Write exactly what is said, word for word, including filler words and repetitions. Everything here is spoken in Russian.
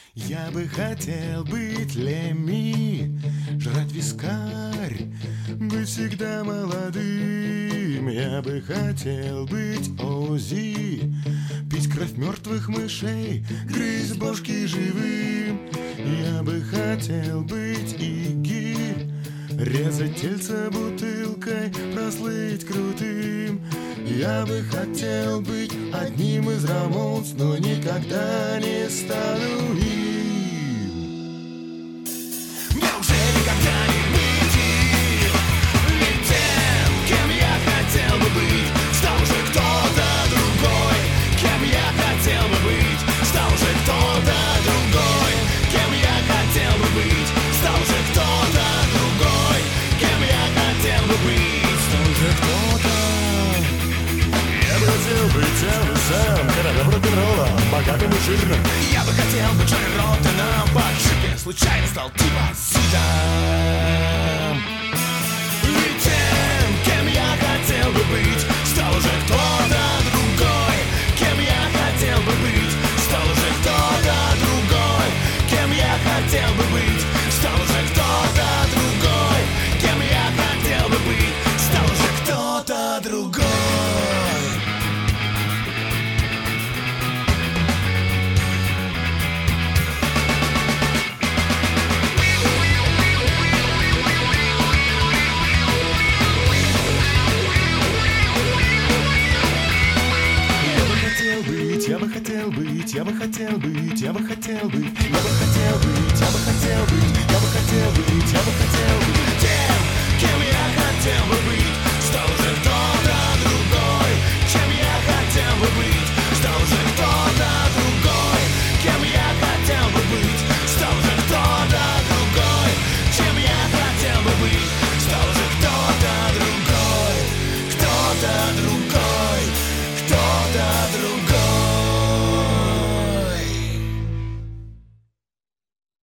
Я бы хотел быть Леми, жрать вискарь, быть всегда молодым. Я бы хотел быть Ози, пить кровь мертвых мышей, грызть бошки живым. Я бы хотел быть Игги, резать тельца бутылкой, прослыть крутым. Я бы хотел быть одним из Рамонс, но никогда не стану им. Я уже никогда не быть им, ведь тем, кем я хотел бы быть, стал уже кто-то другой. Кем я хотел бы быть, стал уже кто-то другой. Кем я хотел бы быть, стал уже кто-то другой. Кем я хотел бы быть, стал уже кто-то. Я бы хотел быть тем сам, королем рок-н-ролла, богатым и жирным. Я бы хотел быть Джонни Роттеном, по ошибке случайно стал типа Зидом. Ведь тем, кем я хотел бы быть, стал уже кто-то другой. Кем я хотел бы быть, стал уже кто-то другой. Кем я хотел бы быть, стал уже кто-то другой. Кем я хотел бы быть, стал уже кто-то другой. Я бы хотел быть, я бы хотел быть, я бы хотел быть, я бы хотел быть, я бы хотел быть, я бы хотел быть, я бы хотел быть тем, кем я хотел бы быть, стал уже